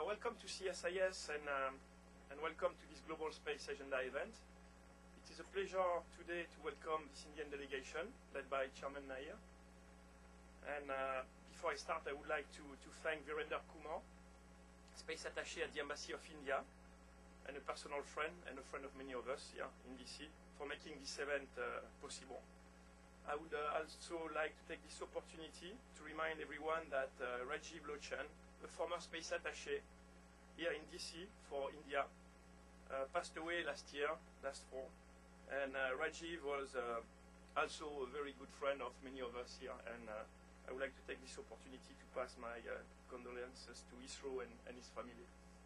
Welcome to CSIS and welcome to this Global Space Agenda event. It is a pleasure today to welcome this Indian delegation led by Chairman Nair. And before I start, I would like to thank Virender Kumar, Space Attaché at the Embassy of India, and a personal friend and a friend of many of us here in DC for making this event possible. I would also like to take this opportunity to remind everyone that Rajiv Lochan, a former space attaché here in DC for India, passed away last fall. And Rajiv was also a very good friend of many of us here, and I would like to take this opportunity to pass my condolences to ISRO and his family.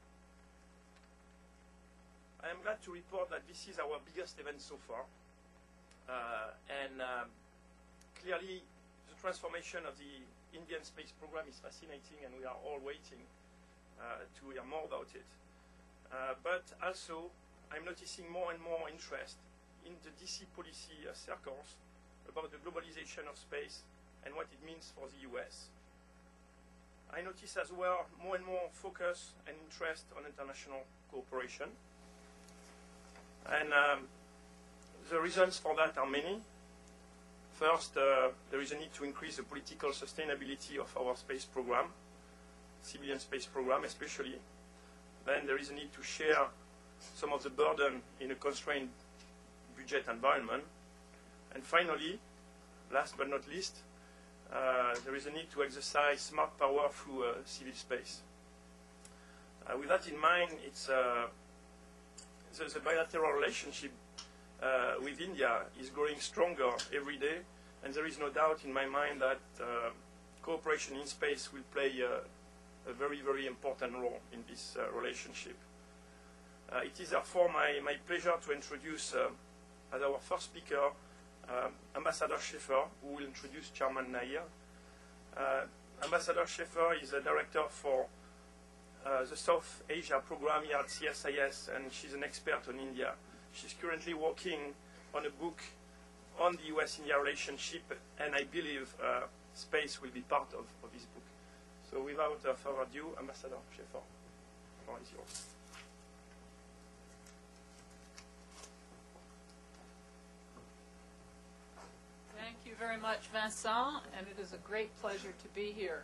I am glad to report that this is our biggest event so far, and clearly the transformation of the Indian space program is fascinating, and we are all waiting to hear more about it. But also, I'm noticing more and more interest in the DC policy circles about the globalization of space and what it means for the US. I notice as well more and more focus and interest on international cooperation. And the reasons for that are many. First, there is a need to increase the political sustainability of our space program, civilian space program especially. Then there is a need to share some of the burden in a constrained budget environment. And finally, last but not least, there is a need to exercise smart power through civil space. With that in mind, it's the bilateral relationship with India is growing stronger every day, and there is no doubt in my mind that cooperation in space will play a very, very important role in this relationship. It is therefore my pleasure to introduce as our first speaker Ambassador Schaefer, who will introduce Chairman Nair. Ambassador Schaefer is a director for the South Asia program here at CSIS, and she's an expert on India. She's currently working on a book on the US-India relationship, and I believe space will be part of this book. So without further ado, Ambassador Schaefer, the floor is yours. Thank you very much, Vincent, and it is a great pleasure to be here.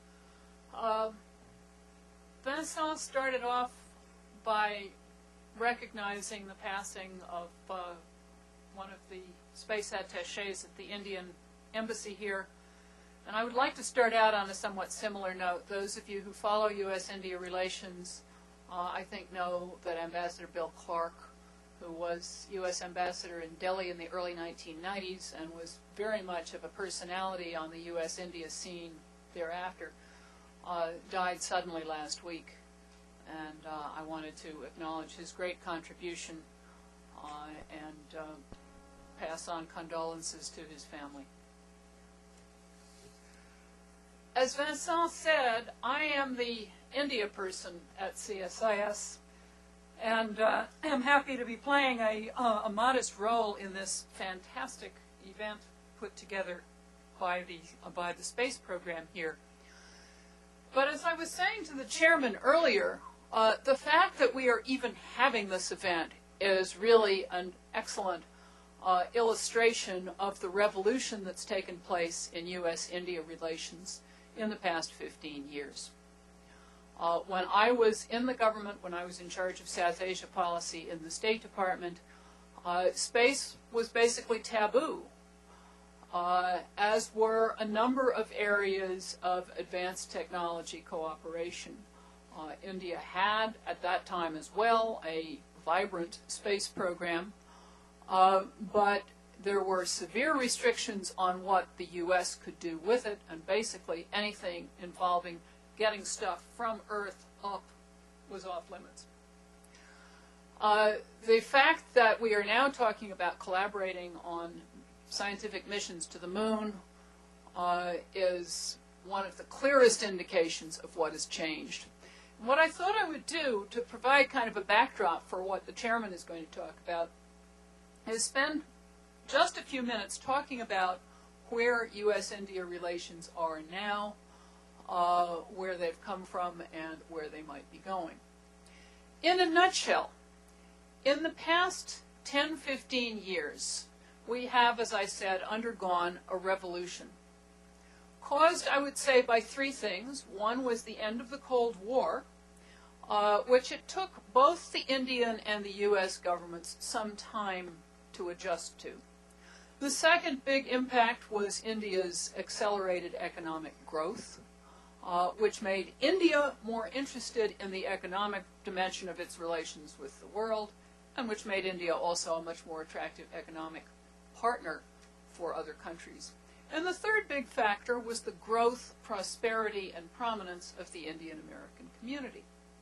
Vincent started off by recognizing the passing of one of the space attachés at the Indian embassy here. And I would like to start out on a somewhat similar note. Those of you who follow U.S.-India relations, I think know that Ambassador Bill Clark, who was U.S. Ambassador in Delhi in the early 1990s and was very much of a personality on the U.S.-India scene thereafter, died suddenly last week. And I wanted to acknowledge his great contribution and pass on condolences to his family. As Vincent said, I am the India person at CSIS, and am happy to be playing a modest role in this fantastic event put together by the space program here. But as I was saying to the chairman earlier, the fact that we are even having this event is really an excellent illustration of the revolution that's taken place in U.S.-India relations in the past 15 years. When I was in the government, when I was in charge of South Asia policy in the State Department, space was basically taboo, as were a number of areas of advanced technology cooperation. India had, at that time as well, a vibrant space program, but there were severe restrictions on what the U.S. could do with it, and basically anything involving getting stuff from Earth up was off limits. The fact that we are now talking about collaborating on scientific missions to the moon is one of the clearest indications of what has changed. What I thought I would do to provide kind of a backdrop for what the chairman is going to talk about is spend just a few minutes talking about where U.S.-India relations are now, where they've come from and where they might be going. In a nutshell, in the past 10, 15 years, we have, as I said, undergone a revolution, caused, I would say, by three things. One was the end of the Cold War, which it took both the Indian and the U.S. governments some time to adjust to. The second big impact was India's accelerated economic growth, which made India more interested in the economic dimension of its relations with the world, and which made India also a much more attractive economic partner for other countries. And the third big factor was the growth, prosperity, and prominence of the Indian American community.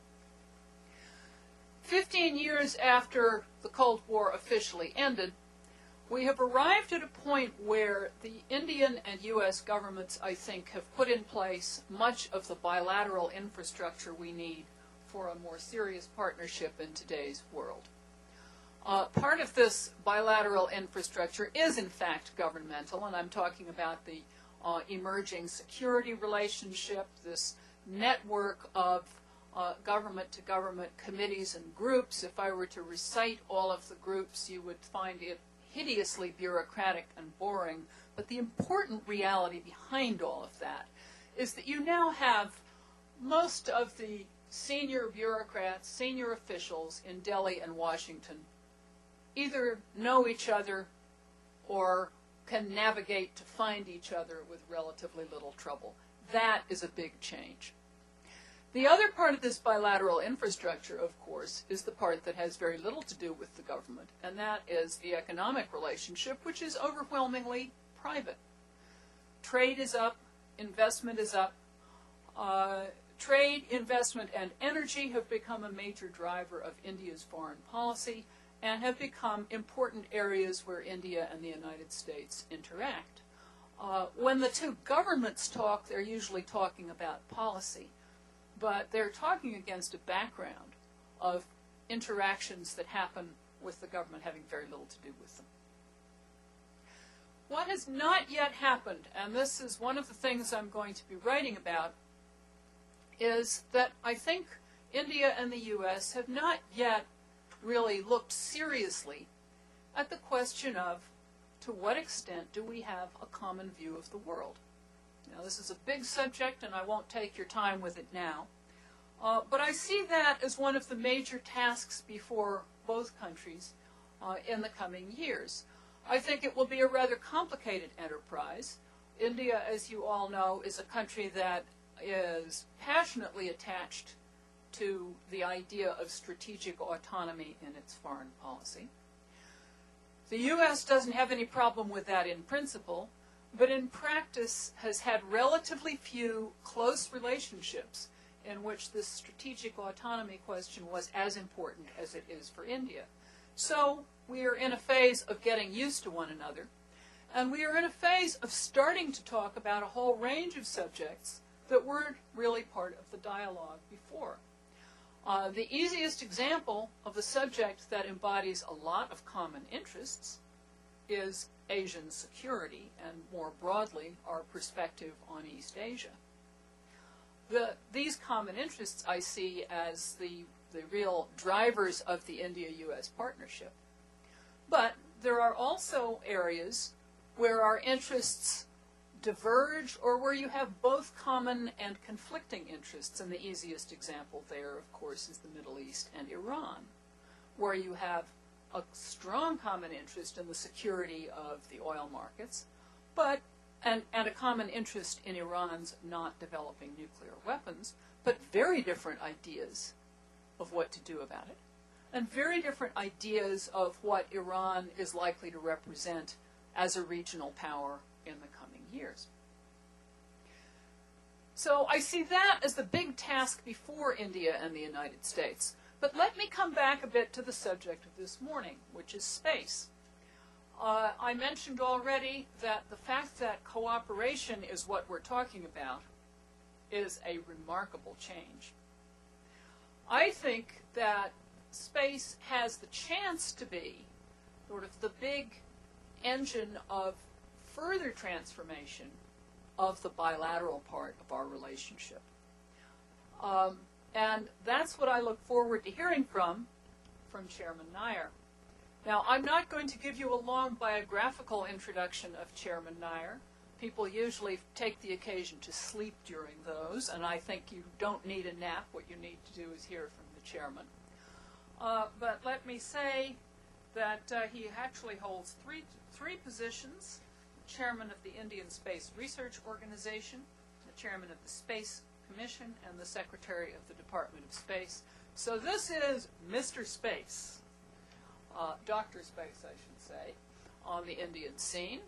15 years after the Cold War officially ended, we have arrived at a point where the Indian and U.S. governments, I think, have put in place much of the bilateral infrastructure we need for a more serious partnership in today's world. Part of this bilateral infrastructure is, in fact, governmental, and I'm talking about the emerging security relationship, this network of government-to-government committees and groups. If I were to recite all of the groups, you would find it hideously bureaucratic and boring, but the important reality behind all of that is that you now have most of the senior bureaucrats, senior officials in Delhi and Washington either know each other or can navigate to find each other with relatively little trouble. That is a big change. The other part of this bilateral infrastructure, of course, is the part that has very little to do with the government, and that is the economic relationship, which is overwhelmingly private. Trade is up, investment is up. Trade, investment, and energy have become a major driver of India's foreign policy and have become important areas where India and the United States interact. When the two governments talk, they're usually talking about policy, but they're talking against a background of interactions that happen with the government having very little to do with them. What has not yet happened, and this is one of the things I'm going to be writing about, is that I think India and the U.S. have not yet really looked seriously at the question of to what extent do we have a common view of the world. Now, this is a big subject, and I won't take your time with it now. But I see that as one of the major tasks before both countries in the coming years. I think it will be a rather complicated enterprise. India, as you all know, is a country that is passionately attached to the idea of strategic autonomy in its foreign policy. The U.S. doesn't have any problem with that in principle, but in practice has had relatively few close relationships in which this strategic autonomy question was as important as it is for India. So we are in a phase of getting used to one another, and we are in a phase of starting to talk about a whole range of subjects that weren't really part of the dialogue before. The easiest example of a subject that embodies a lot of common interests is Asian security, and more broadly, our perspective on East Asia. These common interests I see as the real drivers of the India-U.S. partnership. But there are also areas where our interests diverge or where you have both common and conflicting interests, and the easiest example there, of course, is the Middle East and Iran, where you have a strong common interest in the security of the oil markets, and a common interest in Iran's not developing nuclear weapons, but very different ideas of what to do about it, and very different ideas of what Iran is likely to represent as a regional power in the coming years. So I see that as the big task before India and the United States. But let me come back a bit to the subject of this morning, which is space. I mentioned already that the fact that cooperation is what we're talking about is a remarkable change. I think that space has the chance to be sort of the big engine of further transformation of the bilateral part of our relationship. And that's what I look forward to hearing from Chairman Nyer. Now, I'm not going to give you a long biographical introduction of Chairman Nyer. People usually take the occasion to sleep during those, and I think you don't need a nap. What you need to do is hear from the chairman. But let me say that he actually holds three positions: chairman of the Indian Space Research Organization, the chairman of the Space Commission, and the secretary of the Department of Space. So this is Mr. Space, Dr. Space, I should say, on the Indian scene.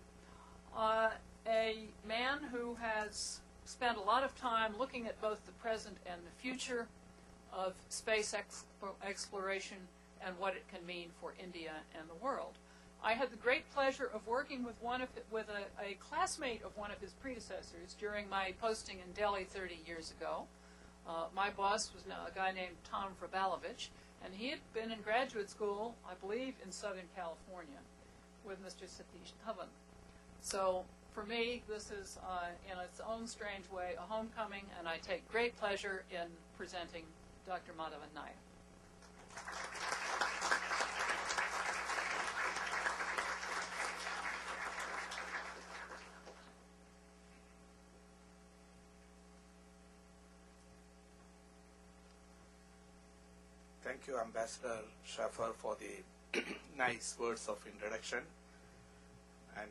A man who has spent a lot of time looking at both the present and the future of space exploration and what it can mean for India and the world. I had the great pleasure of working with a classmate of one of his predecessors during my posting in Delhi 30 years ago. My boss was a guy named Tom Vrabalovich, and he had been in graduate school, I believe, in Southern California with Mr. Satish Dhawan. So for me, this is, in its own strange way, a homecoming, and I take great pleasure in presenting Dr. Madhavan Nayak. Thank you, Ambassador Schaffer, for the nice words of introduction. And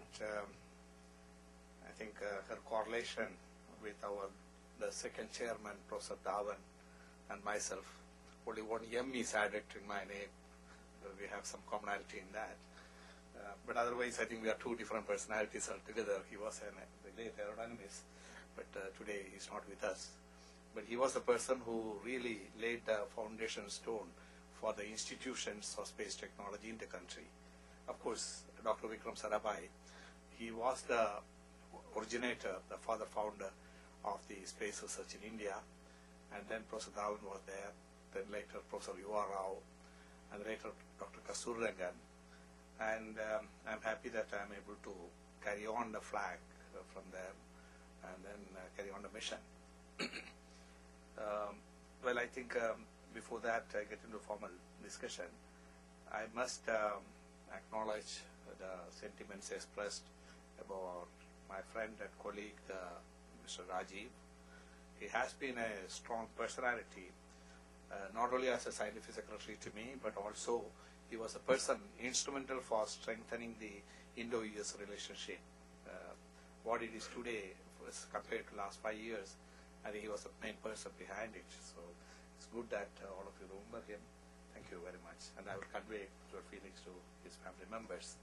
I think her correlation with the second chairman, Professor Dhawan, and myself, only one M is added in my name. We have some commonality in that. But otherwise, I think we are two different personalities altogether. He was a great aerodynamist, but today he's not with us. But he was a person who really laid the foundation stone for the institutions of space technology in the country. Of course, Dr. Vikram Sarabhai, he was the originator, the father founder of the space research in India, and then Professor Dhawan was there, then later Professor Yuva Rao, and later Dr. Kasturirangan. And I'm happy that I'm able to carry on the flag from them and then carry on the mission. Well, I think before that I get into formal discussion, I must acknowledge the sentiments expressed about my friend and colleague, Mr. Rajiv. He has been a strong personality, not only as a scientific secretary to me, but also he was a person instrumental for strengthening the Indo-US relationship. What it is today was compared to last 5 years, I think he was the main person behind it. So it's good that all of you remember him. Thank you very much. And I will convey your feelings to his family members.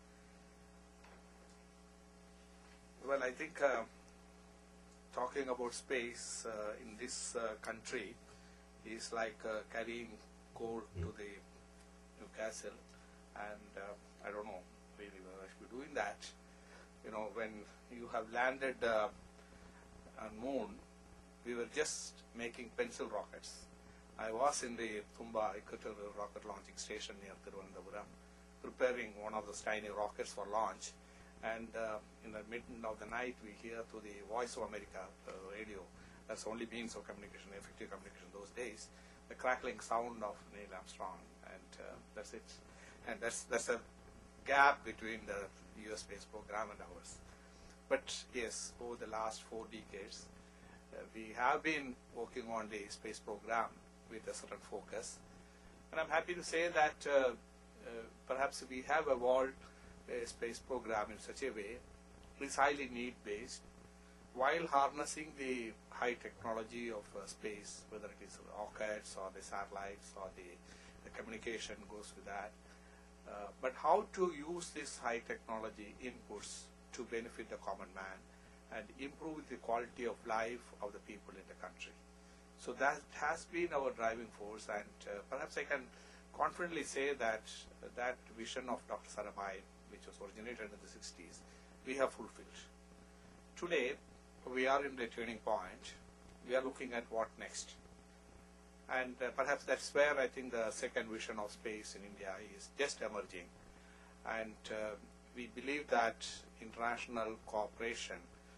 Well, I think talking about space in this country is like carrying coal to the Newcastle. And I don't know really whether I should be doing that. You know, when you have landed on moon, we were just making pencil rockets. I was in the Tumba Equatorial Rocket Launching Station near Thiruvananthapuram, preparing one of those tiny rockets for launch. And in the middle of the night, we hear through the Voice of America radio, that's the only means of communication, effective communication those days, the crackling sound of Neil Armstrong, and that's it. And that's a gap between the U.S. space program and ours. But yes, over the last 4 decades, we have been working on the space program with a certain focus. And I'm happy to say that perhaps we have evolved a space program in such a way, it's highly need-based, while harnessing the high technology of space, whether it is rockets or the satellites or the communication goes with that. But how to use this high technology inputs to benefit the common man and improve the quality of life of the people in the country. So that has been our driving force, and perhaps I can confidently say that that vision of Dr. Sarabhai, which was originated in the 60s, we have fulfilled. Today, we are in the turning point. We are looking at what next. And perhaps that's where I think the second vision of space in India is just emerging. And we believe that international cooperation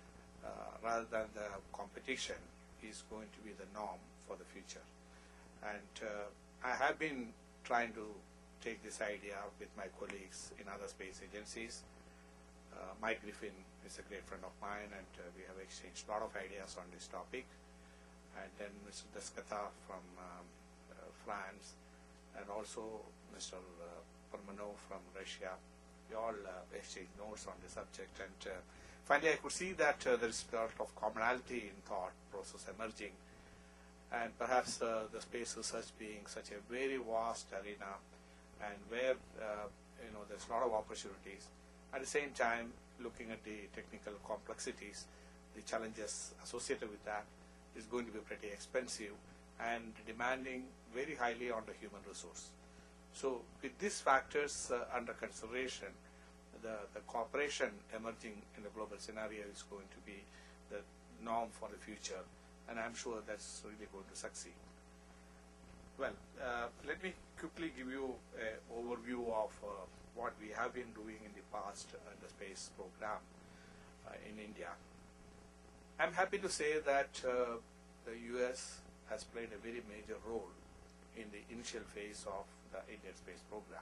rather than the competition is going to be the norm for the future. And I have been trying to take this idea with my colleagues in other space agencies. Mike Griffin is a great friend of mine, and we have exchanged a lot of ideas on this topic. And then Mr. Deskata from France, and also Mr. Permanov from Russia. We all exchanged notes on the subject, and finally I could see that there is a lot of commonality in thought process emerging, and perhaps the space research being such a very vast arena, and where there's a lot of opportunities. At the same time, looking at the technical complexities, the challenges associated with that is going to be pretty expensive and demanding very highly on the human resource. So with these factors under consideration, the cooperation emerging in the global scenario is going to be the norm for the future, and I'm sure that's really going to succeed. Well, let me quickly give you an overview of what we have been doing in the past in the space program in India. I'm happy to say that the US has played a very major role in the initial phase of the Indian space program.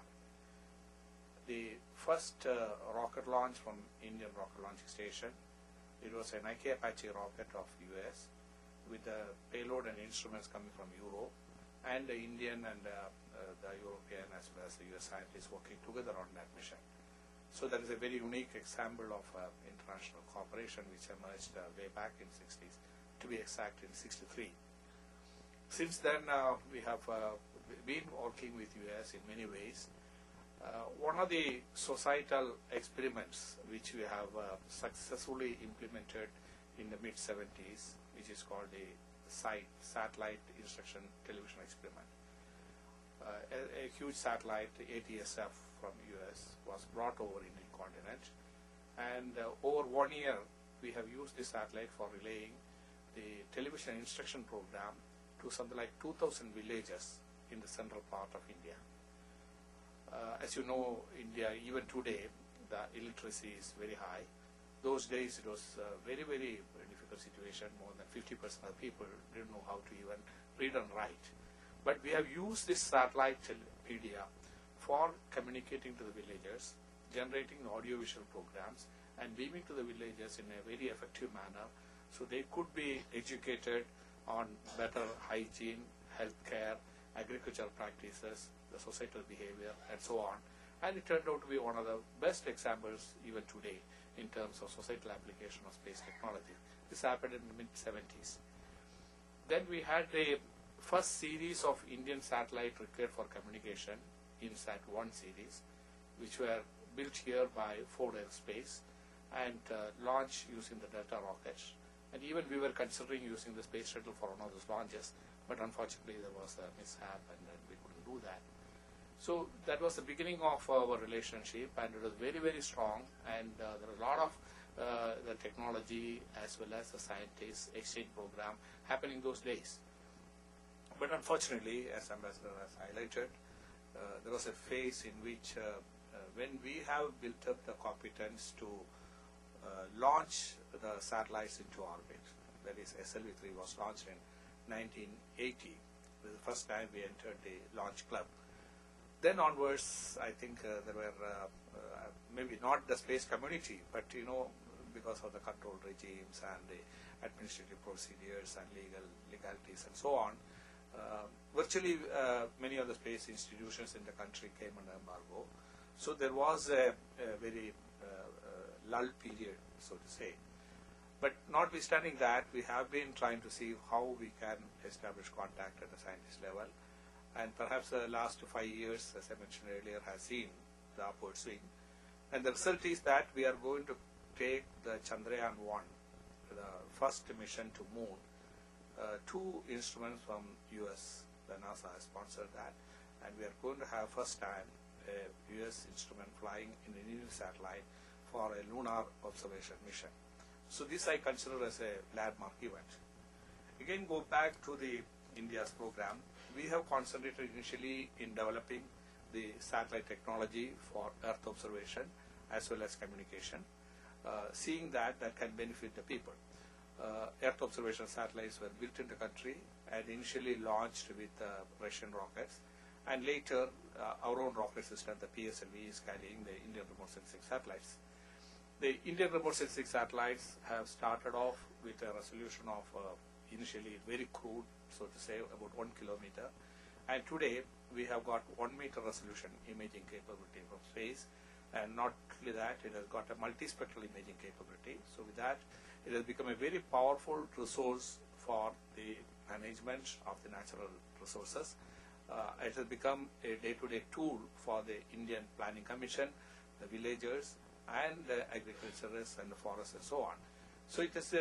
The first rocket launch from Indian Rocket Launching Station, it was a Nike Apache rocket of US with the payload and instruments coming from Europe, and the Indian and the European as well as the US scientists working together on that mission. So that is a very unique example of international cooperation which emerged way back in the 60s, to be exact in 63. Since then, we have been working with US in many ways. One of the societal experiments which we have successfully implemented in the mid-70s, which is called the SITE, Satellite Instruction Television Experiment. A huge satellite, ATSF from US, was brought over in the continent, and over 1 year we have used this satellite for relaying the television instruction program to something like 2,000 villages in the central part of India. As you know, India, even today, the illiteracy is very high. Those days it was a very, very difficult situation. More than 50% of people didn't know how to even read and write. But we have used this satellite media for communicating to the villagers, generating audiovisual programs, and beaming to the villagers in a very effective manner, so they could be educated on better hygiene, healthcare, agricultural practices, the societal behavior, and so on. And it turned out to be one of the best examples even today in terms of societal application of space technology. This happened in the mid-70s. Then we had the first series of Indian satellite required for communication, INSAT-1 series, which were built here by Ford Aerospace and launched using the Delta rockets. And even we were considering using the space shuttle for one of those launches, but unfortunately there was a mishap and we couldn't do that. So that was the beginning of our relationship, and it was very, very strong, and there was a lot of the technology as well as the scientists exchange program happening those days. But unfortunately, as Ambassador has highlighted, there was a phase in which when we have built up the competence to launch the satellites into orbit, that is SLV-3 was launched in 1980. It was the first time we entered the launch club. Then onwards, I think there were maybe not the space community, but because of the control regimes and the administrative procedures and legalities and so on, virtually many of the space institutions in the country came under embargo. So there was a very lull period, so to say. But notwithstanding that, we have been trying to see how we can establish contact at the scientist level. And perhaps the last 5 years, as I mentioned earlier, has seen the upward swing. And the result is that we are going to take the Chandrayaan-1, the first mission to moon. 2 instruments from US, the NASA has sponsored that. And we are going to have first time a US instrument flying in an Indian satellite for a lunar observation mission. So this I consider as a landmark event. Again, go back to the India's program. We have concentrated initially in developing the satellite technology for Earth observation as well as communication. seeing that can benefit the people. Earth observation satellites were built in the country and initially launched with Russian rockets, and later our own rocket system, the PSLV, is carrying the Indian remote sensing satellites. The Indian remote sensing satellites have started off with a resolution of initially very crude, so to say, about 1 kilometer, and today we have got 1 meter resolution imaging capability from space, and not only that, it has got a multispectral imaging capability. So with that, it has become a very powerful resource for the management of the natural resources. It has become a day-to-day tool for the Indian Planning Commission, the villagers, and the agriculturists and the forests and so on. So it is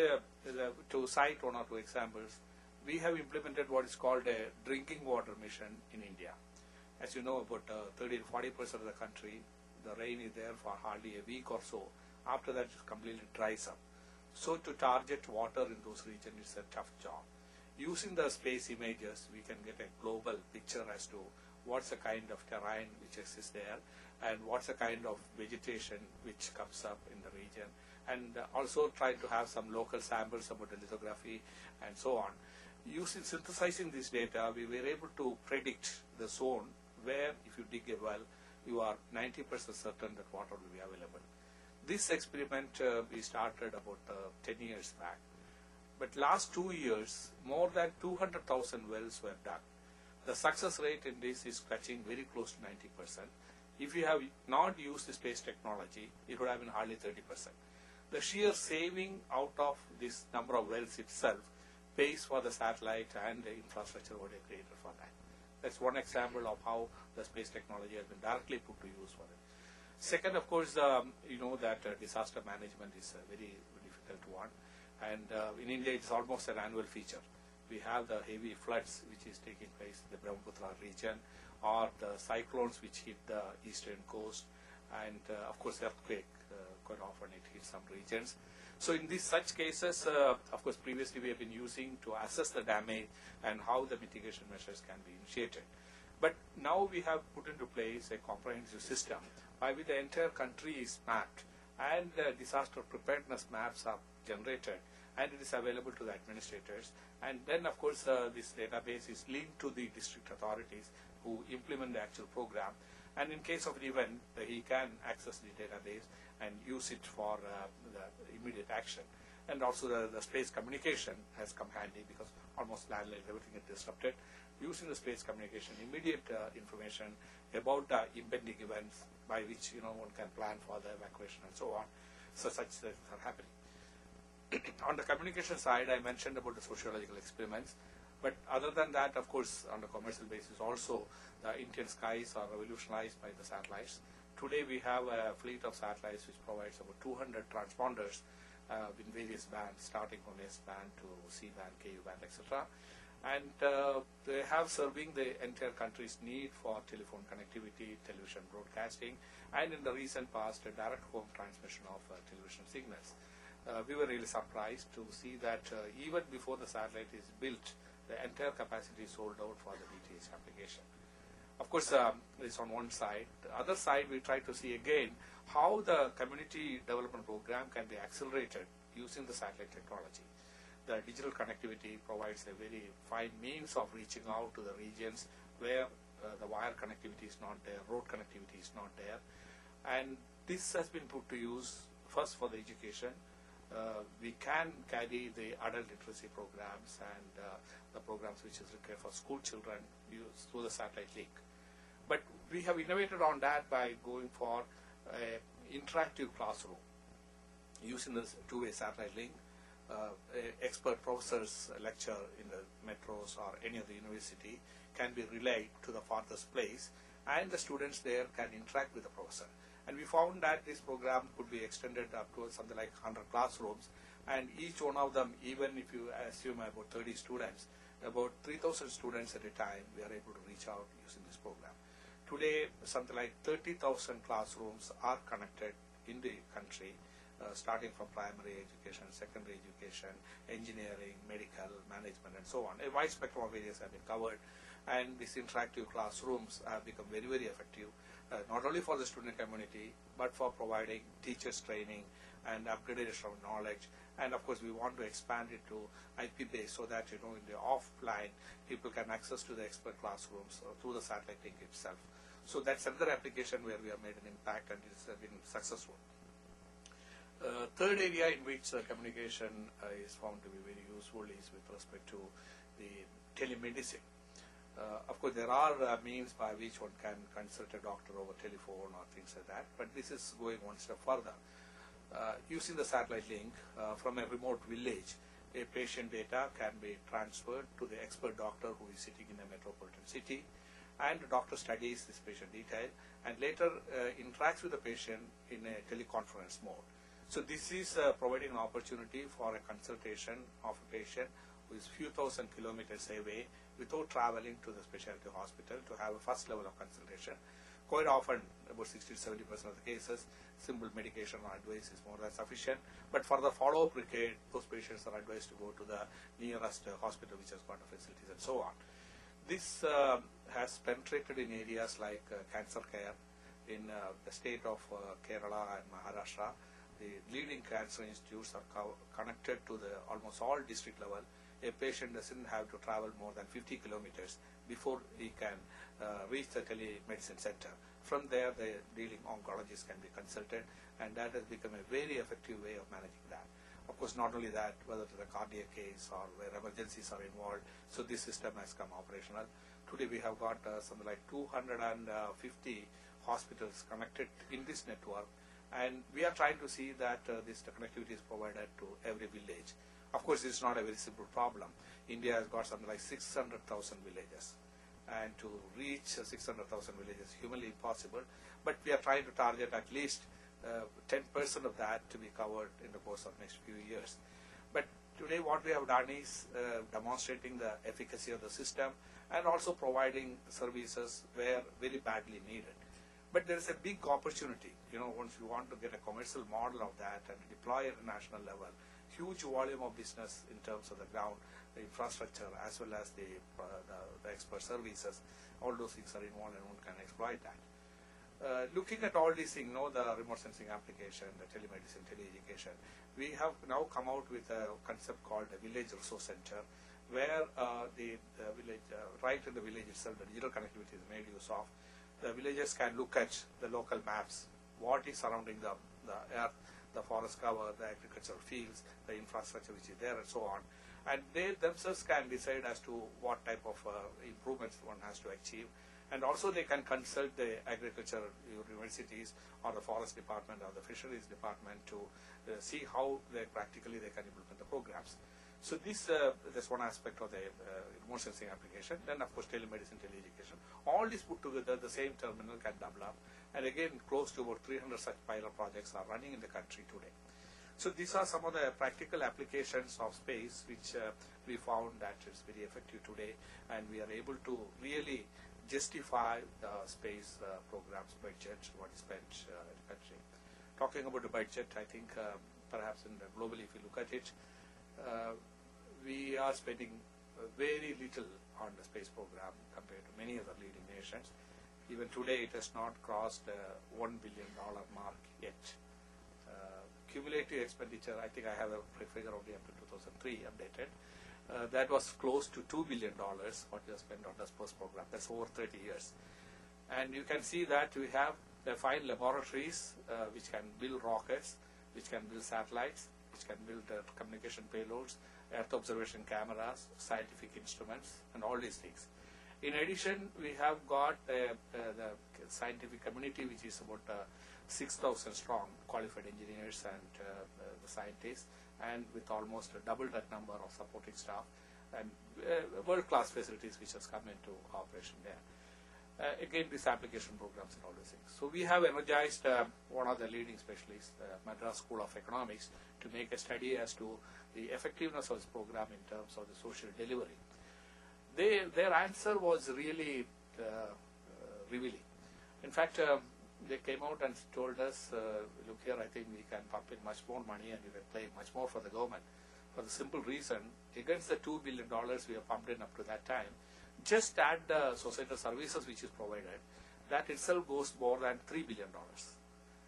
to cite one or two examples, we have implemented what is called a drinking water mission in India. As you know, about 30 to 40% of the country, the rain is there for hardly a week or so. After that, it completely dries up. So to target water in those regions is a tough job. Using the space images, we can get a global picture as to what's the kind of terrain which exists there, and what's the kind of vegetation which comes up in the region, and also try to have some local samples about the lithography and so on. Synthesizing this data, we were able to predict the zone where, if you dig a well, you are 90% certain that water will be available. This experiment we started about 10 years back. But last 2 years, more than 200,000 wells were dug. The success rate in this is touching very close to 90%. If you have not used the space technology, it would have been hardly 30%. The sheer saving out of this number of wells itself pays for the satellite and the infrastructure what they created for that. That's one example of how the space technology has been directly put to use for it. Second, of course, you know that disaster management is a very difficult one. And in India, it's almost an annual feature. We have the heavy floods which is taking place in the Brahmaputra region, or the cyclones which hit the eastern coast, and of course earthquake, quite often it hits some regions. So in these such cases, of course previously we have been using to assess the damage and how the mitigation measures can be initiated. But now we have put into place a comprehensive system by which the entire country is mapped, and disaster preparedness maps are generated, and it is available to the administrators. And then, of course, this database is linked to the district authorities who implement the actual program. And in case of an event, he can access the database and use it for the immediate action. And also the space communication has come handy, because almost landline, everything is disrupted. Using the space communication, immediate information about the impending events by which one can plan for the evacuation and so on. So such things are happening. On the communication side, I mentioned about the sociological experiments, but other than that, of course, on the commercial basis also, the Indian skies are revolutionized by the satellites. Today we have a fleet of satellites which provides about 200 transponders in various bands, starting from S-band to C-band, Ku-band, etc. And they have serving the entire country's need for telephone connectivity, television broadcasting, and in the recent past, a direct home transmission of television signals. We were really surprised to see that even before the satellite is built, the entire capacity is sold out for the DTH application. Of course, this on one side. The other side, we try to see again how the community development program can be accelerated using the satellite technology. The digital connectivity provides a very fine means of reaching out to the regions where the wire connectivity is not there, road connectivity is not there. And this has been put to use first for the education. We can carry the adult literacy programs and the programs which is required for school children used through the satellite link. But we have innovated on that by going for an interactive classroom using this two-way satellite link. Expert professors lecture in the metros or any other university can be relayed to the farthest place, and the students there can interact with the professor. And we found that this program could be extended up to something like 100 classrooms, and each one of them, even if you assume about 30 students, about 3,000 students at a time, we are able to reach out using this program. Today, something like 30,000 classrooms are connected in the country, starting from primary education, secondary education, engineering, medical, management, and so on. A wide spectrum of areas have been covered, and these interactive classrooms have become very, very effective, not only for the student community, but for providing teachers training and upgradation of knowledge. And of course, we want to expand it to IP-based so that, in the offline, people can access to the expert classrooms through the satellite link itself. So that's another application where we have made an impact, and it's been successful. Third area in which communication is found to be very useful is with respect to the telemedicine. Of course, there are means by which one can consult a doctor over telephone or things like that, but this is going one step further. Using the satellite link from a remote village, a patient data can be transferred to the expert doctor who is sitting in a metropolitan city, and the doctor studies this patient detail and later interacts with the patient in a teleconference mode. So this is providing an opportunity for a consultation of a patient who is few thousand kilometers away without traveling to the specialty hospital to have a first level of consultation. Quite often, about 60 to 70% of the cases, simple medication or advice is more than sufficient. But for the follow-up record, those patients are advised to go to the nearest hospital which has got the facilities and so on. This has penetrated in areas like cancer care in the state of Kerala and Maharashtra. The leading cancer institutes are connected to the almost all district level. A patient doesn't have to travel more than 50 kilometers before he can reach the telemedicine center. From there, the leading oncologists can be consulted, and that has become a very effective way of managing that. Of course, not only that, whether it's a cardiac case or where emergencies are involved, so this system has come operational. Today, we have got something like 250 hospitals connected in this network, and we are trying to see that this connectivity is provided to every village. Of course, it's not a very simple problem. India has got something like 600,000 villages, and to reach 600,000 villages is humanly impossible, but we are trying to target at least 10% of that to be covered in the course of next few years. But today what we have done is demonstrating the efficacy of the system and also providing services where very badly needed. But there is a big opportunity, once you want to get a commercial model of that and deploy at a national level, huge volume of business in terms of the ground, the infrastructure, as well as the expert services. All those things are involved, and one can exploit that. Looking at all these things, the remote sensing application, the telemedicine, teleeducation, we have now come out with a concept called the Village Resource Center, where the village, right in the village itself, the digital connectivity is made use of. The villagers can look at the local maps, what is surrounding the earth, the forest cover, the agricultural fields, the infrastructure which is there, and so on. And they themselves can decide as to what type of improvements one has to achieve. And also they can consult the agriculture universities or the forest department or the fisheries department to see how practically they can implement the programs. So this that's one aspect of the remote sensing application. Then of course telemedicine, teleeducation. All this put together, the same terminal can develop. And again, close to about 300 such pilot projects are running in the country today. So these are some of the practical applications of space which we found that is very effective today, and we are able to really justify the space programs budget, what is spent in the country. Talking about the budget, I think perhaps globally if you look at it, we are spending very little on the space program compared to many other leading nations. Even today, it has not crossed $1 billion mark yet. Cumulative expenditure, I think I have a figure only up to 2003 updated. That was close to $2 billion what we have spent on the space program. That's over 30 years. And you can see that we have the 5 laboratories which can build rockets, which can build satellites, which can build communication payloads, Earth observation cameras, scientific instruments, and all these things. In addition, we have got the scientific community, which is about 6,000 strong qualified engineers and the scientists, and with almost double that number of supporting staff and world-class facilities which has come into operation there. Again, these application programs and all these things. So we have energized one of the leading specialists, Madras School of Economics, to make a study as to the effectiveness of this program in terms of the social delivery. Their answer was really revealing. In fact, they came out and told us, look here, I think we can pump in much more money and we can pay much more for the government. For the simple reason, against the $2 billion we have pumped in up to that time, just add the societal services which is provided, that itself goes more than $3 billion.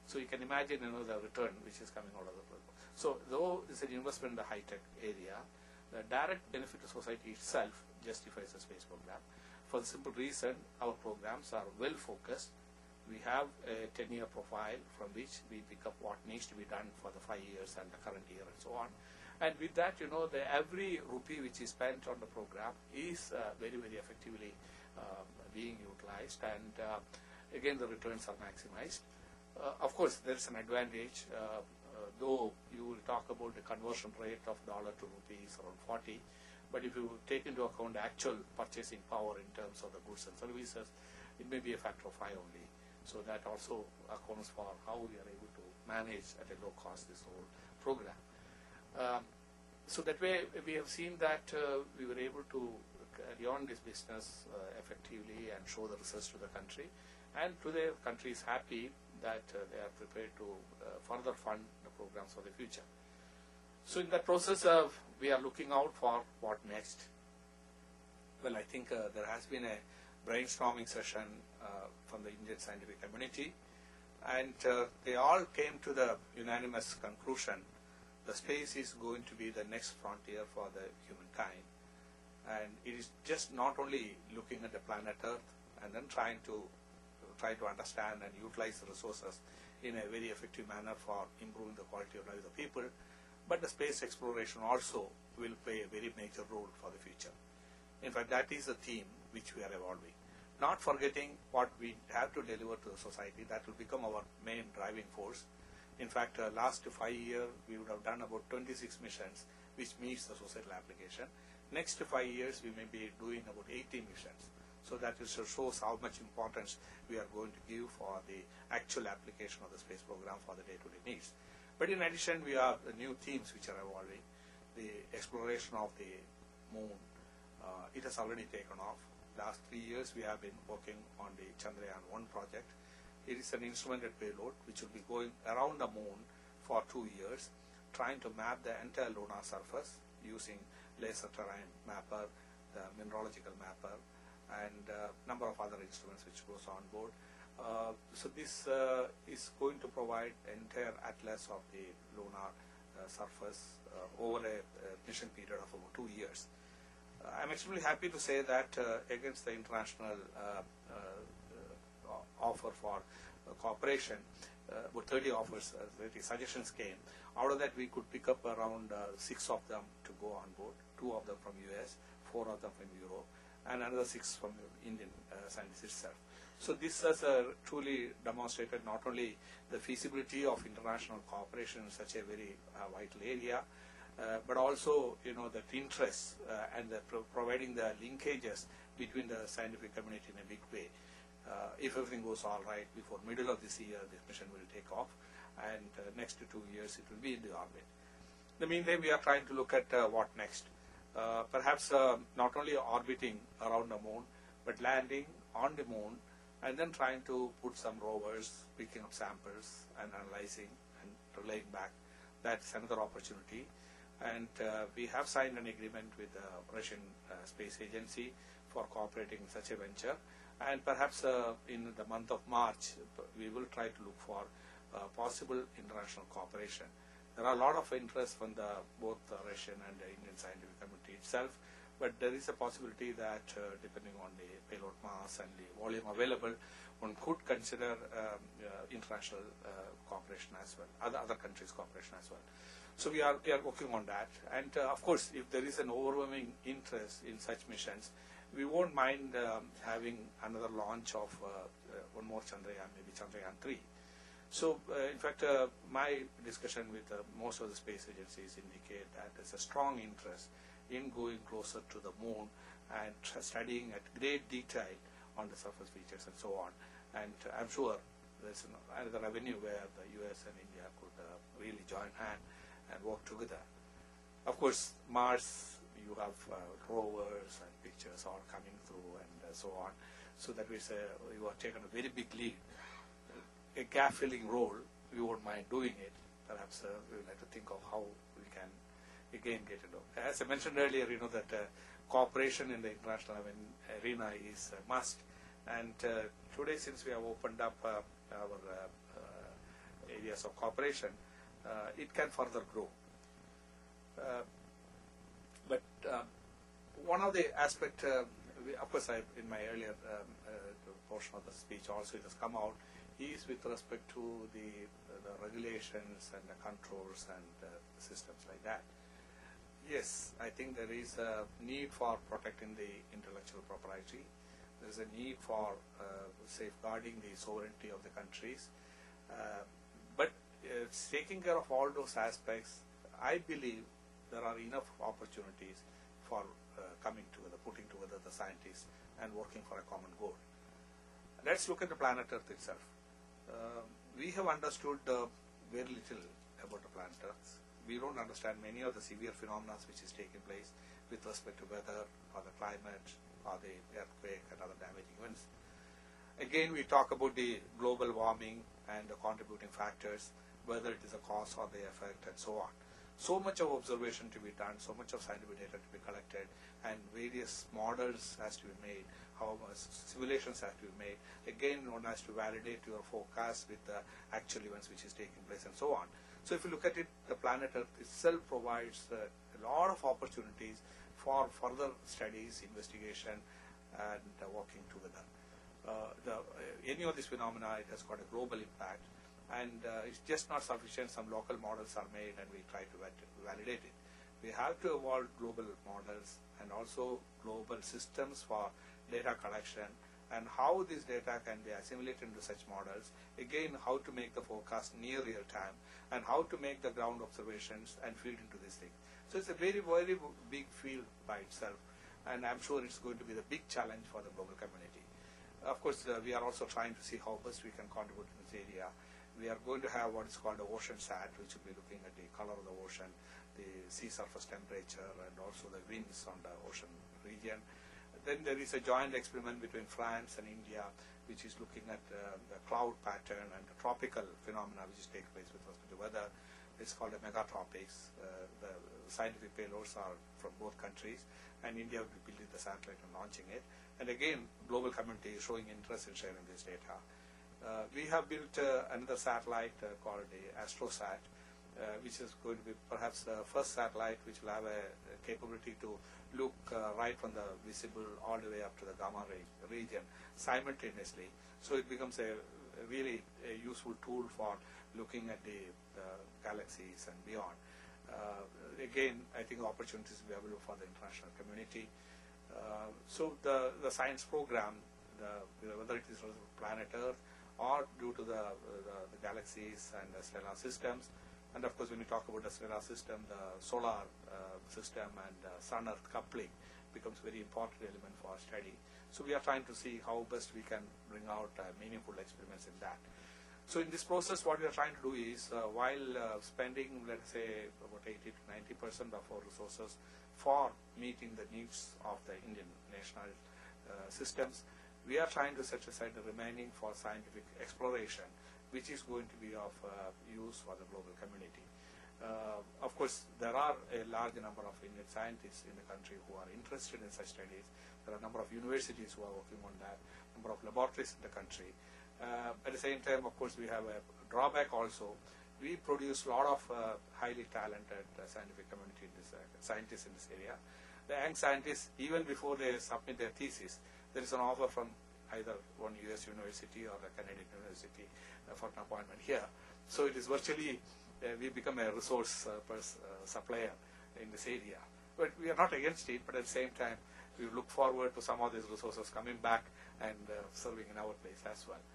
So you can imagine, the return which is coming out of the program. So though it's an investment in the high-tech area, the direct benefit to society itself justifies the space program. For the simple reason, our programs are well focused. We have a 10-year profile from which we pick up what needs to be done for the 5 years and the current year and so on. And with that, every rupee which is spent on the program is very, very effectively being utilized, and again the returns are maximized. Of course, there is an advantage, though you will talk about the conversion rate of dollar to rupees around 40, but if you take into account the actual purchasing power in terms of the goods and services, it may be a factor of 5 only. So that also accounts for how we are able to manage at a low cost this whole program. So that way we have seen that we were able to carry on this business effectively and show the results to the country. And today the country is happy that they are prepared to further fund the programs for the future. So in that process, we are looking out for what next. Well, I think there has been a brainstorming session from the Indian scientific community, and they all came to the unanimous conclusion: the space is going to be the next frontier for the humankind. And it is just not only looking at the planet Earth and then trying to understand and utilize the resources in a very effective manner for improving the quality of life of the people, but the space exploration also will play a very major role for the future. In fact, that is the theme which we are evolving. Not forgetting what we have to deliver to the society, that will become our main driving force. In fact, last 5 years, we would have done about 26 missions, which meets the societal application. Next 5 years, we may be doing about 80 missions. So that shows how much importance we are going to give for the actual application of the space program for the day-to-day needs. But in addition, we have new themes which are evolving. The exploration of the moon, it has already taken off. Last 3 years, we have been working on the Chandrayaan-1 project. It is an instrumented payload which will be going around the moon for 2 years, trying to map the entire lunar surface using laser terrain mapper, the mineralogical mapper, and a number of other instruments which goes on board. So this is going to provide entire atlas of the lunar surface over a mission period of about 2 years. I'm extremely happy to say that against the international offer for cooperation, about 30 offers, 30 suggestions came. Out of that, we could pick up around 6 of them to go on board, 2 of them from US, 4 of them from Europe, and another 6 from Indian scientists itself. So this has truly demonstrated not only the feasibility of international cooperation in such a very vital area, but also that interest and providing the linkages between the scientific community in a big way. If everything goes all right, before middle of this year, this mission will take off, and next 2 years it will be in the orbit. In the meantime, we are trying to look at what next. Perhaps not only orbiting around the moon, but landing on the moon and then trying to put some rovers, picking up samples and analyzing and relaying back. That's another opportunity. And we have signed an agreement with the Russian Space Agency for cooperating in such a venture. And perhaps in the month of March, we will try to look for possible international cooperation. There are a lot of interest from both the Russian and the Indian scientific community itself, but there is a possibility that depending on the payload mass and the volume available, one could consider international cooperation as well, other countries' cooperation as well. So we are working on that. And of course, if there is an overwhelming interest in such missions, we won't mind having another launch of one more Chandrayaan, maybe Chandrayaan-3. So, in fact, my discussion with most of the space agencies indicate that there's a strong interest in going closer to the moon and studying at great detail on the surface features and so on. And I'm sure there's another avenue where the US and India could really join hand and work together. Of course, Mars, you have rovers and pictures all coming through and so on. So that we say you have taken a very big lead. A gap-filling role, we won't mind doing it. Perhaps we will have to think of how we can again get it done. As I mentioned earlier, that cooperation in the international arena is a must. And today, since we have opened up our areas of cooperation, it can further grow. But one of the aspects, of course, in my earlier portion of the speech also it has come out, is with respect to the regulations and the controls and systems like that. Yes, I think there is a need for protecting the intellectual property. There is a need for safeguarding the sovereignty of the countries. But taking care of all those aspects, I believe there are enough opportunities for coming together, putting together the scientists and working for a common goal. Let's look at the planet Earth itself. We have understood very little about the planet Earth. We don't understand many of the severe phenomena which is taking place with respect to weather or the climate or the earthquake and other damaging events. Again, we talk about the global warming and the contributing factors, whether it is a cause or the effect and so on. So much of observation to be done, so much of scientific data to be collected, and various models has to be made, how simulations have to be made. Again, one has to validate your forecast with the actual events which is taking place and so on. So if you look at it, the planet Earth itself provides a lot of opportunities for further studies, investigation, and working together. Any of these phenomena, it has got a global impact. And it's just not sufficient. Some local models are made and we try to validate it. We have to evolve global models and also global systems for data collection and how this data can be assimilated into such models. Again, how to make the forecast near real time and how to make the ground observations and feed into this thing. So it's a very, very big field by itself, and I'm sure it's going to be the big challenge for the global community. Of course, we are also trying to see how best we can contribute in this area. We are going to have what is called the Ocean Sat, which will be looking at the color of the ocean, the sea surface temperature, and also the winds on the ocean region. Then there is a joint experiment between France and India, which is looking at the cloud pattern and the tropical phenomena which take place with respect to weather. It's called the megatropics. The scientific payloads are from both countries, and India will be building the satellite and launching it. And again, global community is showing interest in sharing this data. We have built another satellite called the AstroSat, which is going to be perhaps the first satellite which will have a capability to look right from the visible all the way up to the gamma ray region simultaneously. So it becomes a really a useful tool for looking at the galaxies and beyond. Again, I think opportunities will be available for the international community. So the science program, whether it is planet Earth or due to the galaxies and the stellar systems, and of course when you talk about the stellar system, the solar system and sun-earth coupling becomes very important element for our study. So we are trying to see how best we can bring out meaningful experiments in that. So in this process, what we are trying to do is, while spending, let's say, about 80 to 90% of our resources for meeting the needs of the Indian national systems, we are trying to set aside the remaining for scientific exploration, which is going to be of use for the global community. Of course, there are a large number of Indian scientists in the country who are interested in such studies. There are a number of universities who are working on that, number of laboratories in the country. At the same time, of course, we have a drawback also. We produce a lot of highly talented scientific community in this, scientists in this area. The young scientists, even before they submit their thesis, there is an offer from either one US university or a Canadian university for an appointment here. So it is virtually, we become a resource supplier in this area. But we are not against it, but at the same time, we look forward to some of these resources coming back and serving in our place as well.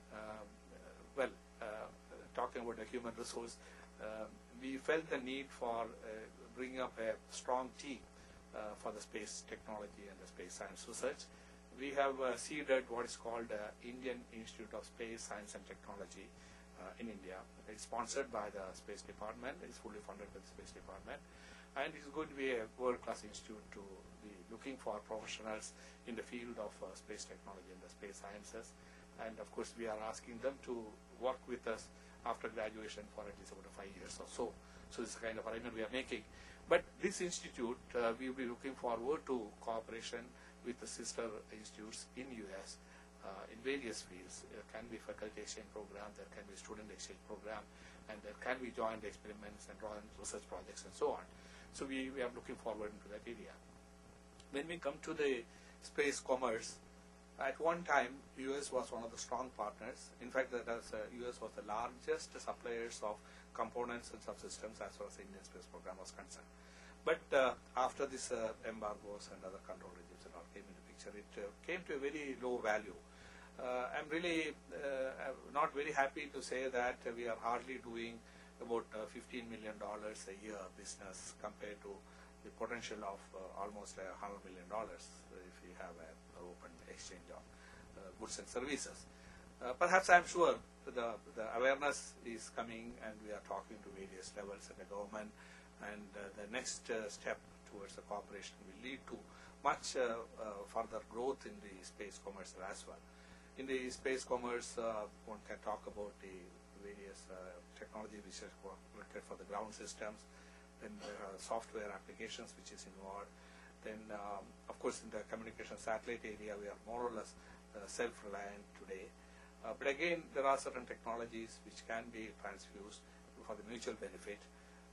Talking about the human resource, we felt the need for bringing up a strong team for the space technology and the space science research. We have seeded what is called Indian Institute of Space Science and Technology in India. It's sponsored by the Space Department. It's fully funded by the Space Department. And it's going to be a world-class institute to be looking for professionals in the field of space technology and the space sciences. And of course, we are asking them to work with us after graduation for at least about 5 years or so. So this is the kind of arrangement we are making. But this institute, we will be looking forward to cooperation with the sister institutes in US in various fields. There can be faculty exchange program, there can be student exchange program, and there can be joint experiments and joint research projects and so on. So we are looking forward into that area. When we come to the space commerce, at one time, US was one of the strong partners. In fact, US was the largest suppliers of components and subsystems as far as the Indian space program was concerned. But after this embargoes and other control regimes and all came into picture, it came to a very low value. I'm really not very happy to say that we are hardly doing about $15 million a year business compared to the potential of almost $100 million if we have an open exchange of goods and services. Perhaps I'm sure the awareness is coming, and we are talking to various levels in the government, and the next step towards the cooperation will lead to much further growth in the space commerce as well. In the space commerce, one can talk about the various technology which is required for the ground systems. Then there are software applications which is involved. Then, of course, in the communication satellite area, we are more or less self-reliant today. But again, there are certain technologies which can be transfused for the mutual benefit.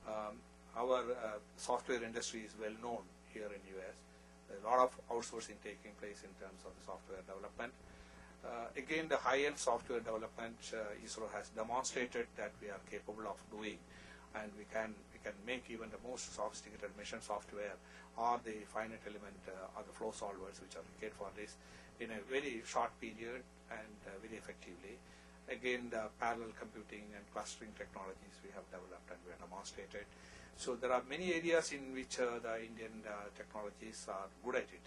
Our software industry is well known here in US. There's a lot of outsourcing taking place in terms of the software development. Again, the high-end software development, ISRO has demonstrated that we are capable of doing, and we can make even the most sophisticated mission software or the finite element or the flow solvers which are required for this in a very short period and very effectively. Again, the parallel computing and clustering technologies we have developed and we have demonstrated. So there are many areas in which the Indian technologies are good at it.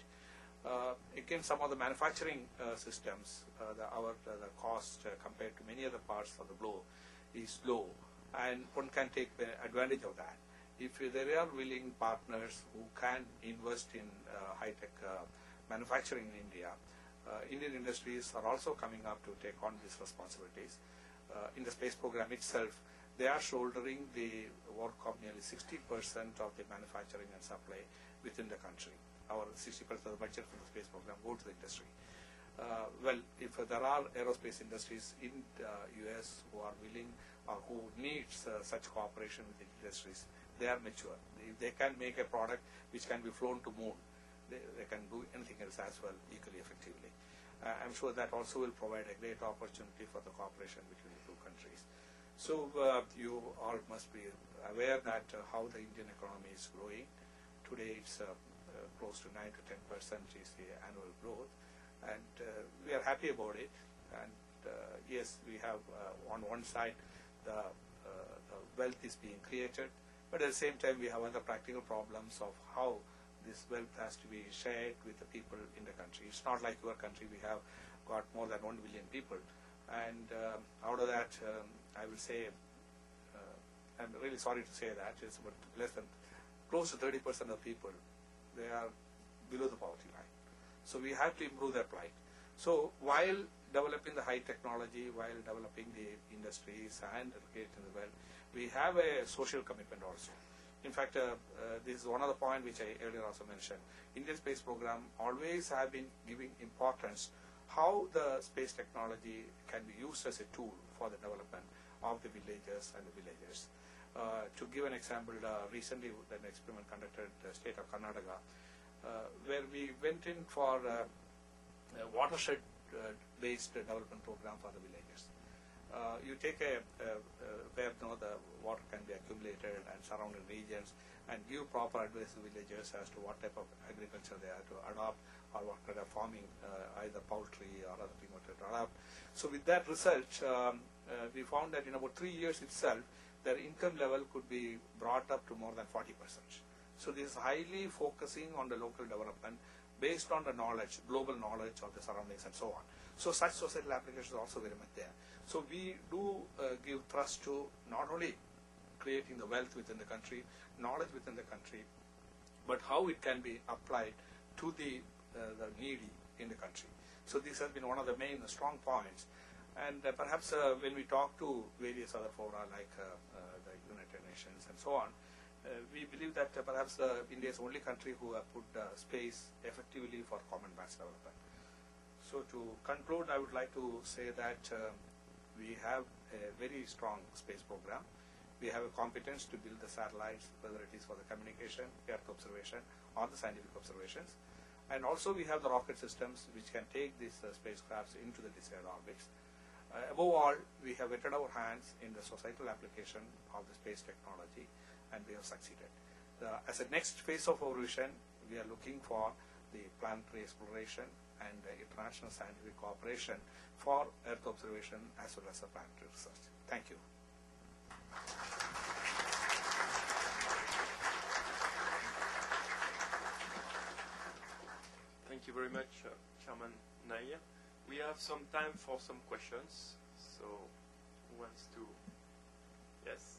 Again, some of the manufacturing systems, the cost compared to many other parts of the globe is low, and one can take advantage of that. If there are willing partners who can invest in high-tech manufacturing in India, Indian industries are also coming up to take on these responsibilities. In the space program itself, they are shouldering the work of nearly 60% of the manufacturing and supply within the country. Our 60% of the budget for the space program go to the industry. Well, if there are aerospace industries in the US who are willing or who needs such cooperation with the industries, they are mature. If they can make a product which can be flown to moon, they can do anything else as well equally effectively. I'm sure that also will provide a great opportunity for the cooperation between the two countries. So you all must be aware that how the Indian economy is growing. Today it's close to 9 to 10% is the annual growth, and we are happy about it. And yes, we have on one side the wealth is being created, but at the same time we have other practical problems of how this wealth has to be shared with the people in the country. It's not like your country, we have got more than 1 billion people, and out of that, I will say, I'm really sorry to say that, it's about close to 30% of people, they are below the poverty line. So we have to improve their plight. So while developing the high technology, while developing the industries and creating the wealth, we have a social commitment also. In fact, this is one of the points which I earlier also mentioned. Indian space program always have been giving importance how the space technology can be used as a tool for the development of the villages and the villagers. To give an example, recently an experiment conducted in the state of Karnataka, where we went in for a watershed-based development program for the villagers. You take where the water can be accumulated and surrounding regions, and give proper advice to villagers as to what type of agriculture they have to adopt, or what kind of farming, either poultry or other thing what to adopt. So with that research, we found that in about 3 years itself, their income level could be brought up to more than 40%. So this is highly focusing on the local development based on the knowledge, global knowledge of the surroundings and so on. So such societal applications are also very much there. So we do give thrust to not only creating the wealth within the country, knowledge within the country, but how it can be applied to the needy in the country. So this has been one of the main strong points. And perhaps when we talk to various other fora like the United Nations and so on, we believe that perhaps India is the only country who have put space effectively for common mass development. So to conclude, I would like to say that we have a very strong space program. We have a competence to build the satellites, whether it is for the communication, Earth observation, or the scientific observations. And also we have the rocket systems which can take these spacecrafts into the desired orbits. Above all, we have wetted our hands in the societal application of the space technology, and we have succeeded. As a next phase of our vision, we are looking for the planetary exploration and international scientific cooperation for Earth observation as well as the planetary research. Thank you. Thank you very much, Chairman Nair. We have some time for some questions. So, who wants to? Yes.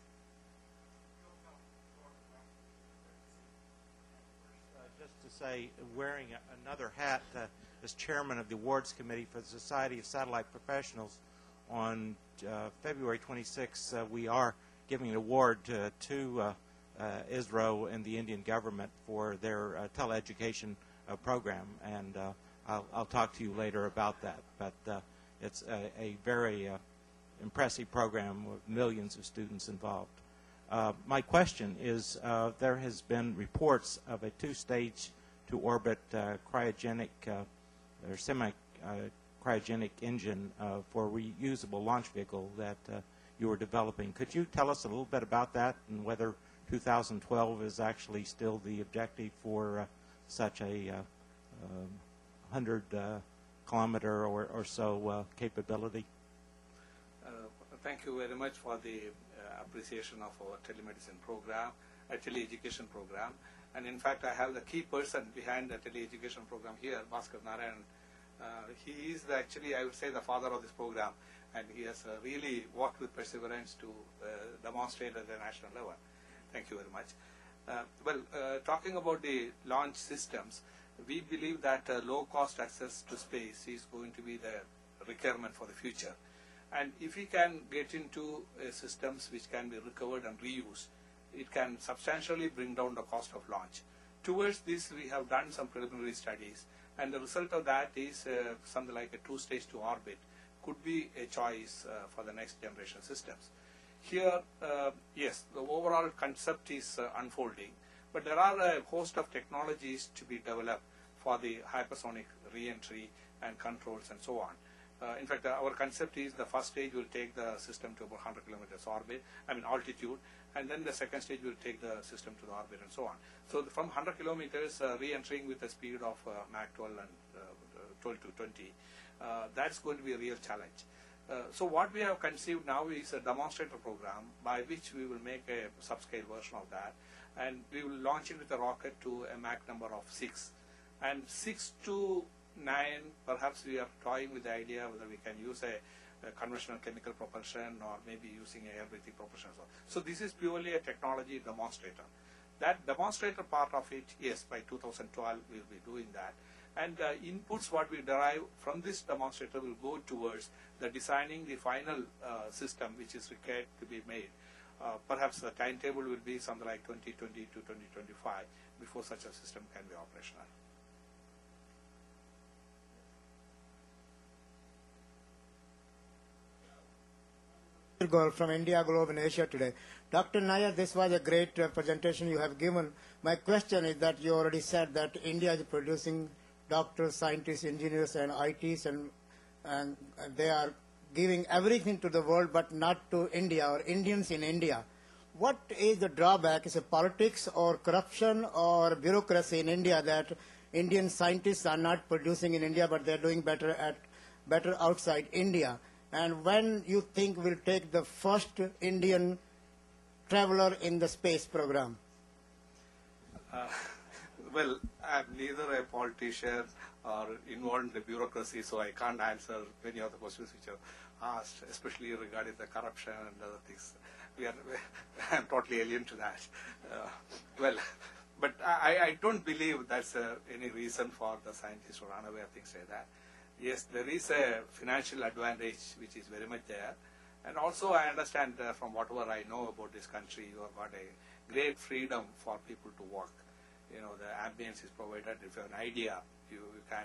Just to say, wearing another hat as chairman of the awards committee for the Society of Satellite Professionals, on February 26, we are giving an award to ISRO and the Indian government for their teleeducation program, and I'll talk to you later about that. But it's a very impressive program with millions of students involved. My question is, there has been reports of a two-stage to orbit cryogenic or semi-cryogenic engine for a reusable launch vehicle that you were developing. Could you tell us a little bit about that and whether 2012 is actually still the objective for such a 100-kilometer or so capability? Thank you very much for the appreciation of our telemedicine program, teleeducation program. And in fact, I have the key person behind the teleeducation program here, Bhaskar Narayan. He is actually, I would say, the father of this program, and he has really worked with perseverance to demonstrate at the national level. Thank you very much. Talking about the launch systems, we believe that low-cost access to space is going to be the requirement for the future. And if we can get into systems which can be recovered and reused, it can substantially bring down the cost of launch. Towards this, we have done some preliminary studies, and the result of that is something like a two-stage to orbit could be a choice for the next generation systems. Here, yes, the overall concept is unfolding, but there are a host of technologies to be developed for the hypersonic re-entry and controls and so on. In fact, our concept is the first stage will take the system to about 100 kilometers altitude, and then the second stage will take the system to the orbit and so on. So from 100 kilometers, re-entering with a speed of Mach 12 and 12 to 20, that's going to be a real challenge. So what we have conceived now is a demonstrator program by which we will make a subscale version of that, and we will launch it with a rocket to a Mach number of 6. And 6 to 9, perhaps we are toying with the idea whether we can use a conventional chemical propulsion or maybe using a air-breathing propulsion. So this is purely a technology demonstrator. That demonstrator part of it, yes, by 2012 we'll be doing that. And the inputs what we derive from this demonstrator will go towards the designing the final system which is required to be made. Perhaps the timetable will be something like 2020 to 2025 before such a system can be operational. From India Globe in Asia Today. Dr. Nair, this was a great presentation you have given. My question is that you already said that India is producing doctors, scientists, engineers, and ITs, and they are giving everything to the world, but not to India or Indians in India. What is the drawback? Is it politics or corruption or bureaucracy in India that Indian scientists are not producing in India, but they're doing better outside India? And when you think we'll take the first Indian traveler in the space program? Well, I'm neither a politician or involved in the bureaucracy, so I can't answer many of the questions which are asked, especially regarding the corruption and other things. I'm totally alien to that. But I don't believe that's any reason for the scientists to run away or things like that. Yes, there is a financial advantage which is very much there. And also I understand from whatever I know about this country, you have got a great freedom for people to work. You know, the ambience is provided. If you have an idea, you can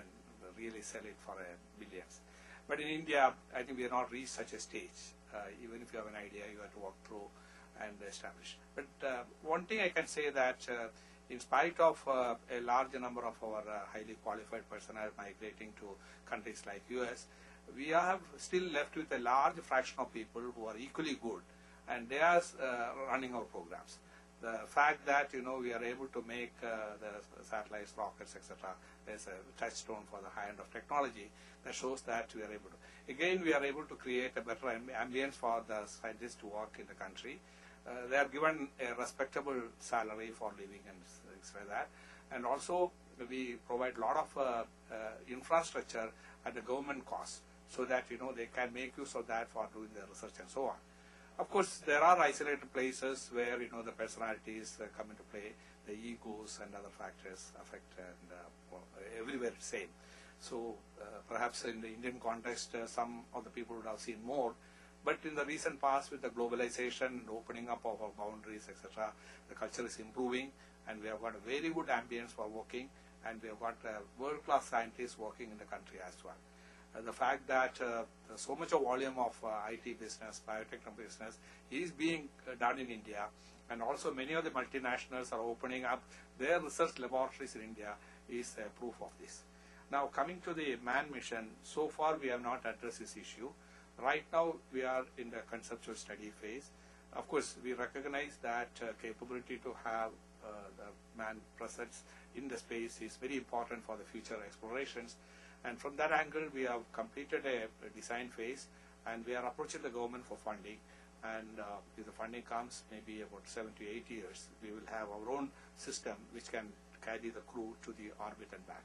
really sell it for billions. But in India, I think we have not reached such a stage. Even if you have an idea, you have to walk through and establish. But one thing I can say that in spite of a large number of our highly qualified personnel migrating to countries like US, we have still left with a large fraction of people who are equally good, and they are running our programs. The fact that we are able to make the satellites, rockets, etc., as a touchstone for the high end of technology, that shows that we are able to. Again, we are able to create a better ambience for the scientists to work in the country. They are given a respectable salary for living and things like that. And also, we provide a lot of infrastructure at the government cost, so that they can make use of that for doing their research and so on. Of course, there are isolated places where the personalities come into play, the egos and other factors affect, and everywhere it's same. So perhaps in the Indian context, some of the people would have seen more. But in the recent past, with the globalization, opening up of our boundaries, etc., the culture is improving, and we have got a very good ambience for working, and we have got world-class scientists working in the country as well. The fact that so much of volume of IT business, biotech business is being done in India, and also many of the multinationals are opening up their research laboratories in India is proof of this. Now, coming to the manned mission, so far we have not addressed this issue. Right now, we are in the conceptual study phase. Of course, we recognize that capability to have the manned presence in the space is very important for the future explorations. And from that angle, we have completed a design phase, and we are approaching the government for funding. And if the funding comes, maybe about 7 to 8 years, we will have our own system which can carry the crew to the orbit and back.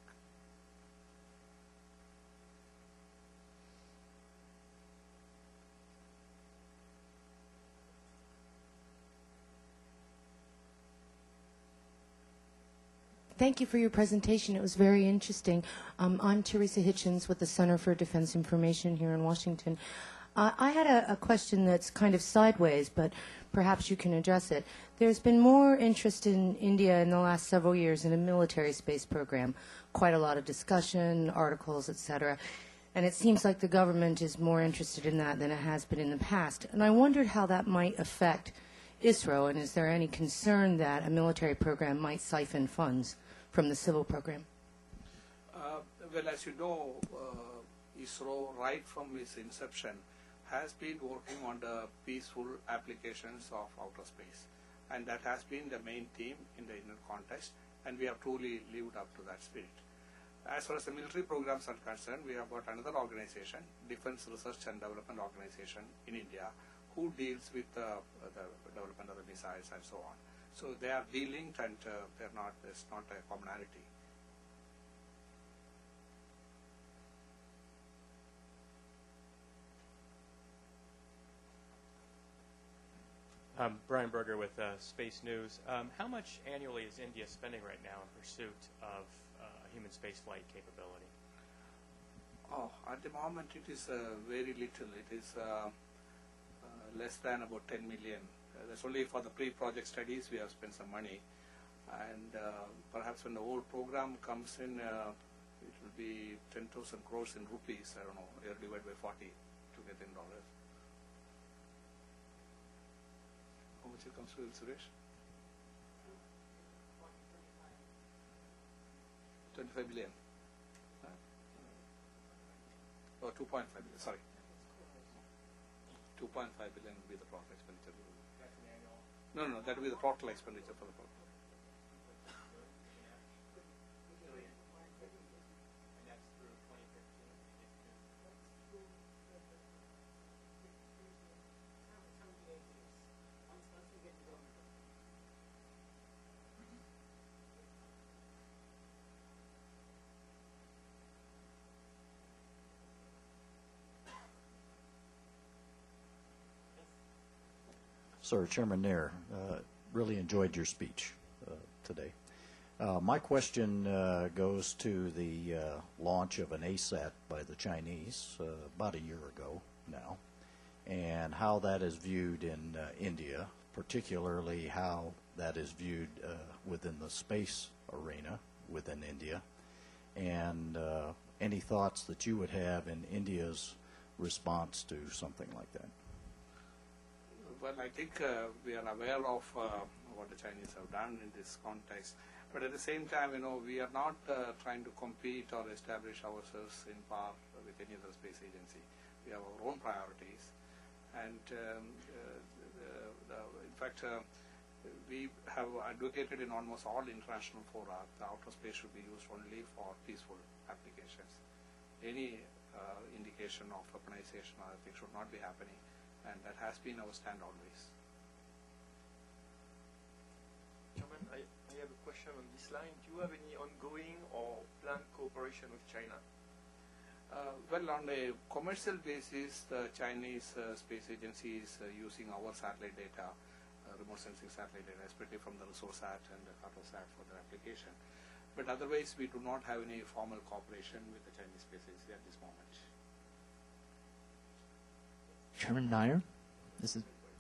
Thank you for your presentation. It was very interesting. I'm Teresa Hitchens with the Center for Defense Information here in Washington. I had a question that's kind of sideways, but perhaps you can address it. There's been more interest in India in the last several years in a military space program, quite a lot of discussion, articles, etc. And it seems like the government is more interested in that than it has been in the past. And I wondered how that might affect ISRO, and is there any concern that a military program might siphon funds from the civil program? Well, as you know, ISRO, right from its inception, has been working on the peaceful applications of outer space. And that has been the main theme in the Indian context, and we have truly lived up to that spirit. As far as the military programs are concerned, we have got another organization, Defense Research and Development Organization in India, who deals with the development of the missiles and so on. So they are de-linked, and there's not a commonality. Brian Berger with Space News. How much annually is India spending right now in pursuit of human spaceflight capability? Oh, at the moment it is very little. It is less than about 10 million. That's only for the pre-project studies we have spent some money. And perhaps when the whole program comes in, it will be 10,000 crores in rupees, I don't know, divided by 40 to get in dollars. How much it comes to, Suresh? 25 billion. Or 2.5 billion, sorry. 2.5 billion will be the total expenditure. No, that will be the total expenditure for the program. Sir, Chairman Nair, really enjoyed your speech today. My question goes to the launch of an ASAT by the Chinese about a year ago now, and how that is viewed in India, particularly how that is viewed within the space arena within India, and any thoughts that you would have in India's response to something like that? Well, I think we are aware of what the Chinese have done in this context. But at the same time, we are not trying to compete or establish ourselves in par with any other space agency. We have our own priorities. And in fact, we have advocated in almost all international fora the outer space should be used only for peaceful applications. Any indication of weaponization or other things should not be happening, and that has been our stand always. Chairman, I have a question on this line. Do you have any ongoing or planned cooperation with China? Well, on a commercial basis, the Chinese Space Agency is using our satellite data, remote sensing satellite data, especially from the ResourceSat and the Cartosat for their application. But otherwise, we do not have any formal cooperation with the Chinese Space Agency at this moment. Chairman Nair, this is.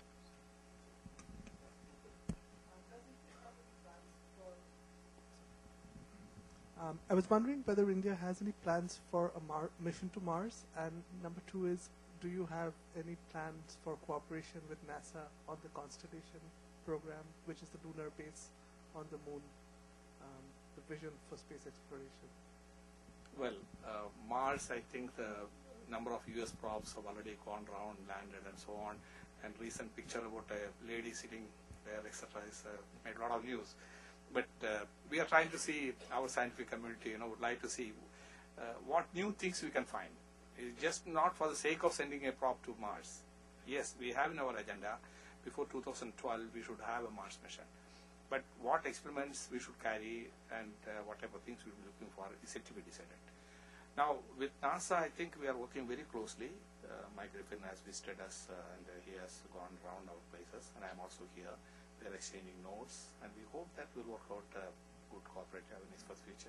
I was wondering whether India has any plans for a mission to Mars, and number two is, do you have any plans for cooperation with NASA on the Constellation program, which is the lunar base on the moon, the vision for space exploration? Well, Mars, I think the number of US probes have already gone around, landed, and so on. And recent picture about a lady sitting there, etc., has made a lot of news. But we are trying to see, our scientific community, would like to see what new things we can find. It's just not for the sake of sending a probe to Mars. Yes, we have in our agenda, before 2012, we should have a Mars mission. But what experiments we should carry and what type of things we will be looking for is yet to be decided. Now, with NASA, I think we are working very closely. Mike Griffin has visited us and he has gone around our places, and I'm also here. We are exchanging notes, and we hope that will work out good corporate avenues for the future.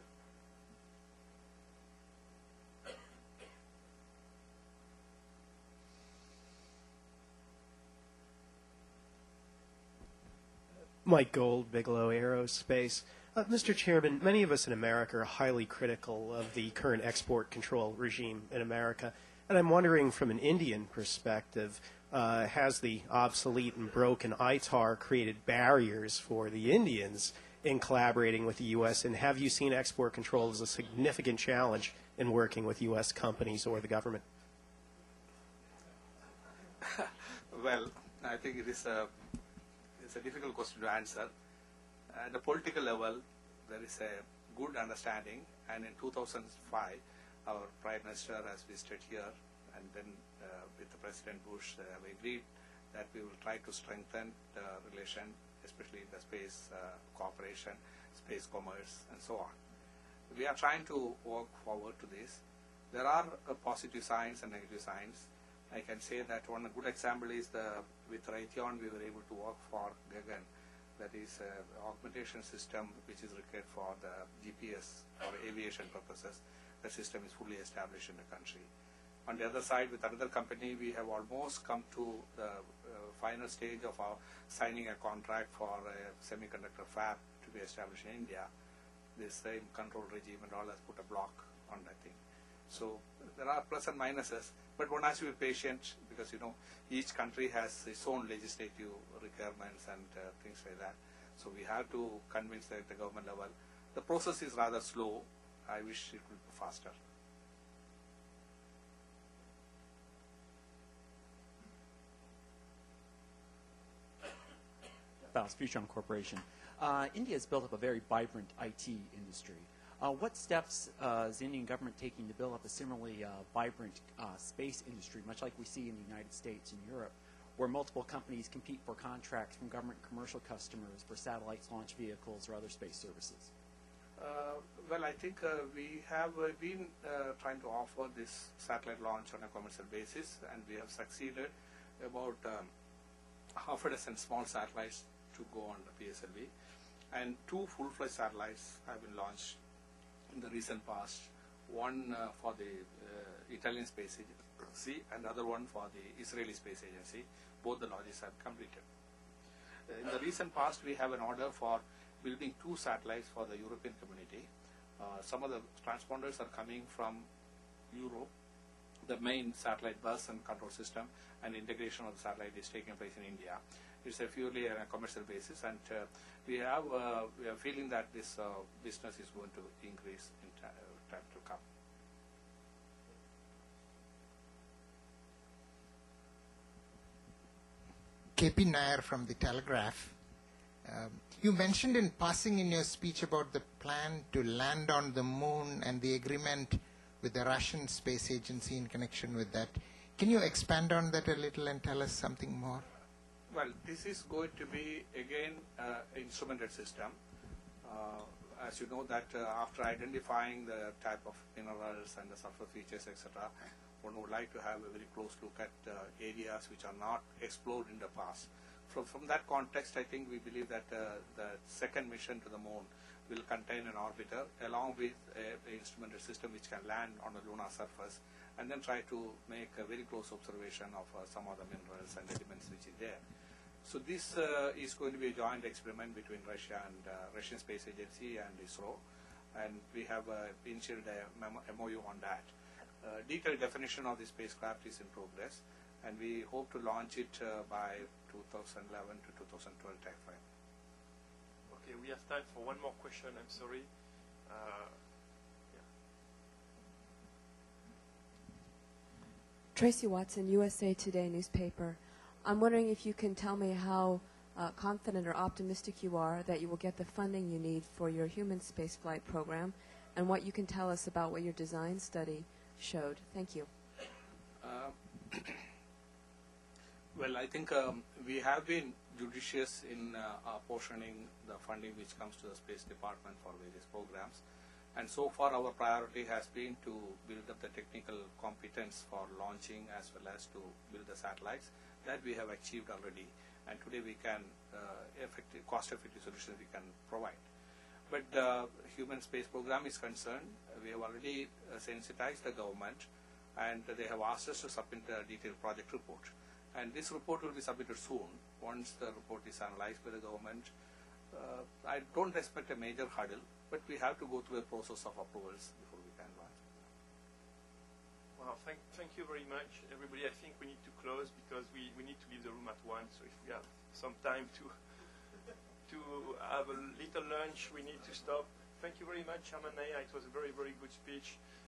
Mike Gold, Bigelow Aerospace. Mr. Chairman, many of us in America are highly critical of the current export control regime in America, and I'm wondering from an Indian perspective, has the obsolete and broken ITAR created barriers for the Indians in collaborating with the U.S., and have you seen export control as a significant challenge in working with U.S. companies or the government? Well, I think it's a difficult question to answer. At the political level, there is a good understanding, and in 2005, our Prime Minister has visited here, and then with the President Bush, we agreed that we will try to strengthen the relation, especially in the space cooperation, space commerce, and so on. We are trying to work forward to this. There are positive signs and negative signs. I can say that one good example is with Raytheon, we were able to work for Gagan. That is an augmentation system which is required for the GPS or aviation purposes. The system is fully established in the country. On the other side, with another company, we have almost come to the final stage of our signing a contract for a semiconductor fab to be established in India. The same control regime and all has put a block on that thing. So there are plus and minuses, but one has to be patient because each country has its own legislative requirements and things like that. So we have to convince at the government level. The process is rather slow. I wish it would be faster. Faust, Fusion Corporation. India has built up a very vibrant IT industry. What steps is the Indian government taking to build up a similarly vibrant space industry, much like we see in the United States and Europe, where multiple companies compete for contracts from government commercial customers for satellites, launch vehicles, or other space services? Well, I think we have been trying to offer this satellite launch on a commercial basis, and we have succeeded. About half a dozen small satellites to go on the PSLV, and 2 full-fledged satellites have been launched in the recent past. One for the Italian Space Agency and the other one for the Israeli Space Agency. Both the launches have completed. In the recent past, we have an order for building 2 satellites for the European community. Some of the transponders are coming from Europe. The main satellite bus and control system and integration of the satellite is taking place in India. It's a purely on a commercial basis, and we are feeling that this business is going to increase in time to come. KP Nair from The Telegraph. You mentioned in passing in your speech about the plan to land on the moon and the agreement with the Russian Space Agency in connection with that. Can you expand on that a little and tell us something more? Well, this is going to be, again, instrumented system. As you know that after identifying the type of minerals and the surface features, etc., one would like to have a very close look at areas which are not explored in the past. From that context, I think we believe that the second mission to the moon will contain an orbiter along with an instrumented system which can land on the lunar surface and then try to make a very close observation of some of the minerals and elements which is there. So this is going to be a joint experiment between Russia and Russian Space Agency and ISRO, and we have initiated a MOU on that. Detailed definition of the spacecraft is in progress, and we hope to launch it by 2011 to 2012 timeframe. Okay, we have time for one more question. I'm sorry. Tracy Watson, USA Today newspaper. I'm wondering if you can tell me how confident or optimistic you are that you will get the funding you need for your human spaceflight program, and what you can tell us about what your design study showed. Thank you. Well, I think we have been judicious in apportioning the funding which comes to the Space Department for various programs. And so far our priority has been to build up the technical competence for launching as well as to build the satellites. That we have achieved already. And today we can, cost-effective solutions we can provide. But the human space program is concerned, we have already sensitized the government, and they have asked us to submit a detailed project report. And this report will be submitted soon. Once the report is analyzed by the government, I don't expect a major hurdle, but we have to go through a process of approvals before we can launch. Well, thank you very much, everybody. I think we need to close because we need to leave the room at 1. So if we have some time to have a little lunch, we need to stop. Thank you very much, Chairman Nair. It was a very, very good speech.